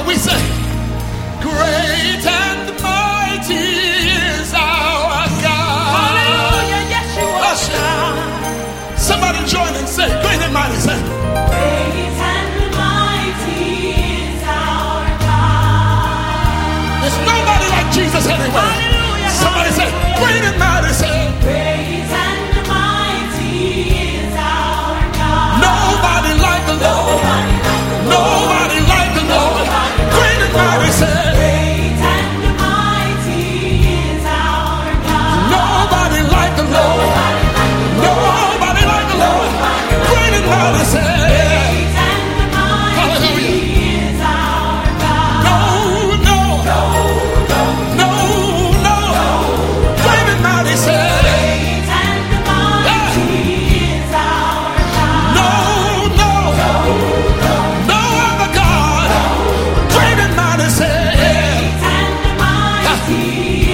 we say, great and mighty is our God. Hallelujah, yes you are God. Somebody join and say, great and mighty. Say, Great and mighty is our God. there's nobody like Jesus anywhere. Hallelujah, Somebody say, great and mighty. Say, great and mighty is our God. nobody like the Lord. Nobody like the Lord. Great and mighty. Say, Great and mighty is our God. nobody like the Lord. Nobody like the Lord. Great and mighty. Say, Great and mighty hallelujah. is our God. No, no, no, no. Great and mighty. Say, Great and mighty is our God. no, no, no other God. Great and mighty. Say, Great and mighty